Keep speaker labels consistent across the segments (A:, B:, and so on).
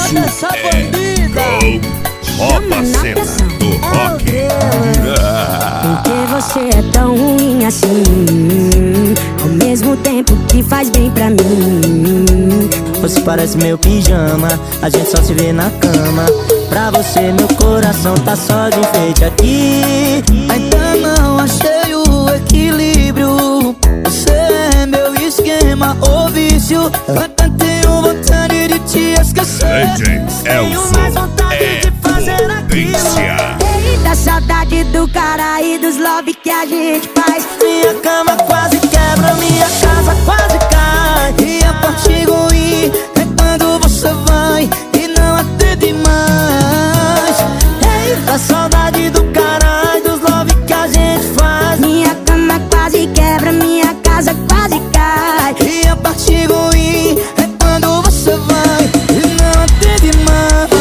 A: essa bandida.
B: Rouba a cena do rock.
C: Por que você é tão ruim assim? Ao mesmo tempo que faz bem pra mim.
D: Você parece meu pijama, a gente só se vê na cama. Pra você meu coração tá só de enfeite aqui. Ainda não achei o equilíbrio. Você é meu esquema ou vício. Até tenho vontade de te esquecer.
B: Tenho mais vontade de fazer
C: potência. Eita, saudade do cara e dos love que a gente faz.
D: Minha cama quase quebra, minha casa quase cai. E a parte ruim é quando você vai e não atende mais. Eita, saudade do cara e dos love que a gente faz.
C: Minha cama quase quebra, minha casa quase cai.
D: E a parte ruim é quando você vai e não atende mais.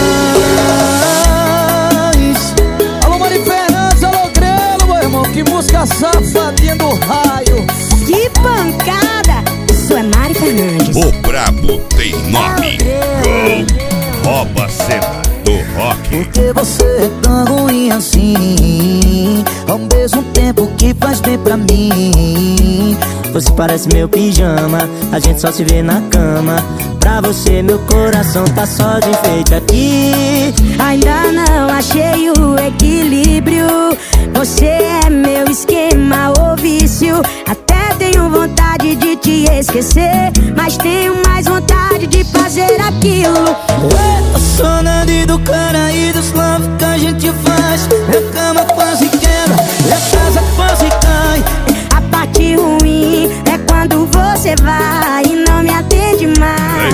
A: Alô, Mari Fernandes, alô, Grelo, meu irmão. Que música safadinha do raio.
C: Que pancada! Isso é Mari Fernandes.
B: O brabo tem nome. Rouba a cena do rock.
D: Por que você é tão ruim assim? Ao mesmo tempo que faz bem pra mim. Você parece meu pijama, a gente só se vê na cama. Pra você meu coração tá só de enfeite aqui.
C: Ainda não achei o equilíbrio. Você é meu esquema ou vício. Até tenho vontade de te esquecer, mas tenho mais vontade de fazer aquilo.
D: A saudade do cara e dos love que a gente faz. Minha cama quase quebra, minha casa quase cai.
C: A parte ruim é quando você vai e não me atende mais.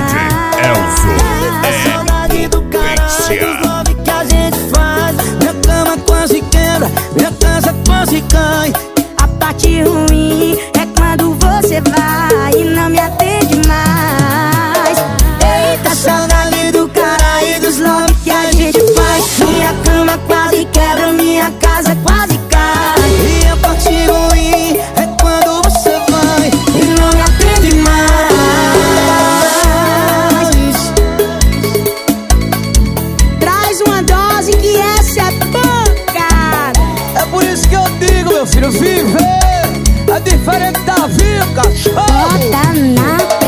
D: A saudade do cara e dos love que a gente faz. Minha cama quase quebra, minha casa quase cai.
C: A parte ruim é quando você vai e não me atende mais.
D: Eita, saudade do cara e dos love que a gente faz.
C: Minha cama quase quebra, minha casa quase cai.
D: E a parte ruim é quando você vai
C: e não me atende mais. Traz uma dose que essa é pancada.
A: É por isso que eu digo, meu filho, viver é diferente da vida, cachorro.
C: Bota na